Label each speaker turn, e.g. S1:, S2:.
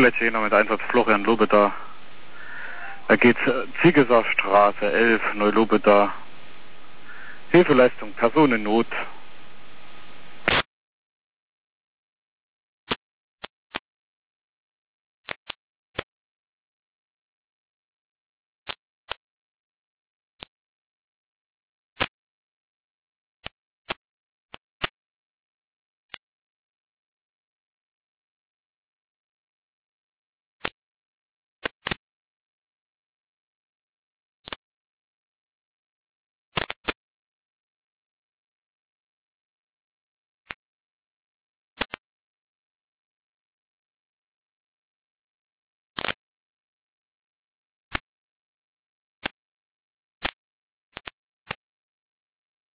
S1: Feuerwehrletzter mit Einsatz Florian Lobeda. Da geht Ziegeser Straße 11, Neu-Lobeda. Hilfeleistung, Personennot.